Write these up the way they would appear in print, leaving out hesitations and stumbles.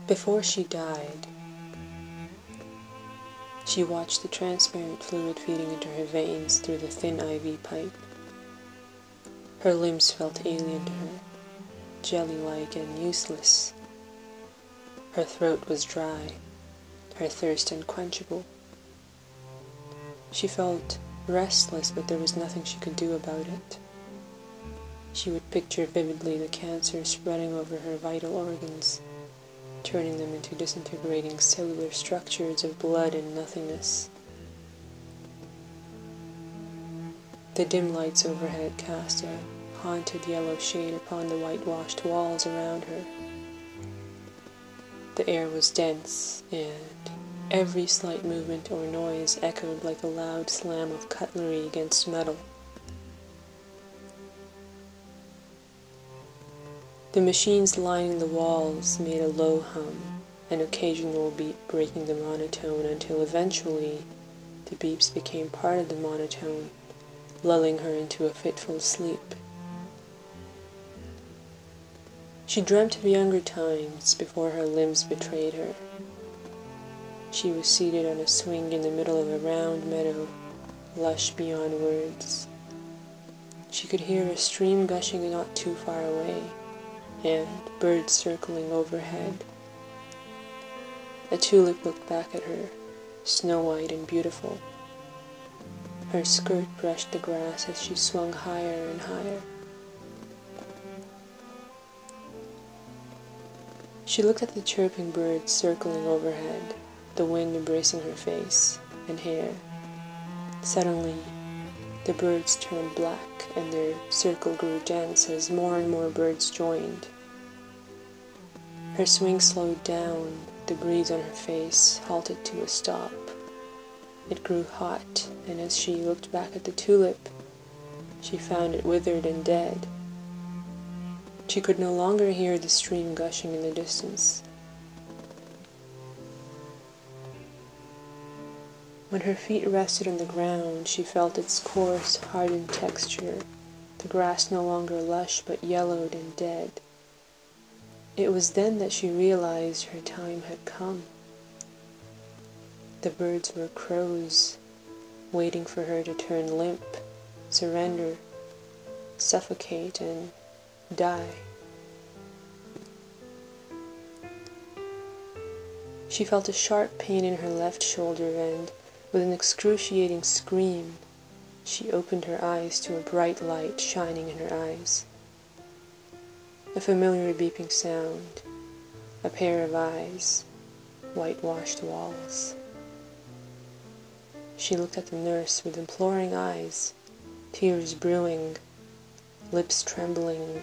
Before she died, she watched the transparent fluid feeding into her veins through the thin IV pipe. Her limbs felt alien to her, jelly-like and useless. Her throat was dry, her thirst unquenchable. She felt restless, but there was nothing she could do about it. She would picture vividly the cancer spreading over her vital organs, turning them into disintegrating cellular structures of blood and nothingness. The dim lights overhead cast a haunted yellow shade upon the whitewashed walls around her. The air was dense, and every slight movement or noise echoed like a loud slam of cutlery against metal. The machines lining the walls made a low hum, an occasional beep breaking the monotone, until eventually the beeps became part of the monotone, lulling her into a fitful sleep. She dreamt of younger times before her limbs betrayed her. She was seated on a swing in the middle of a round meadow, lush beyond words. She could hear a stream gushing not too far away, and birds circling overhead. A tulip looked back at her, snow-white and beautiful. Her skirt brushed the grass as she swung higher and higher. She looked at the chirping birds circling overhead, the wind embracing her face and hair. Suddenly, the birds turned black, and their circle grew dense as more and more birds joined. Her swing slowed down, the breeze on her face halted to a stop. It grew hot, and as she looked back at the tulip, she found it withered and dead. She could no longer hear the stream gushing in the distance. When her feet rested on the ground, she felt its coarse, hardened texture, the grass no longer lush but yellowed and dead. It was then that she realized her time had come. The birds were crows, waiting for her to turn limp, surrender, suffocate, and die. She felt a sharp pain in her left shoulder, and with an excruciating scream, she opened her eyes to a bright light shining in her eyes. A familiar beeping sound, a pair of eyes, whitewashed walls. She looked at the nurse with imploring eyes, tears brewing, lips trembling.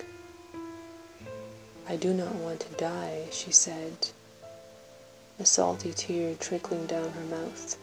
"I do not want to die," she said, a salty tear trickling down her mouth.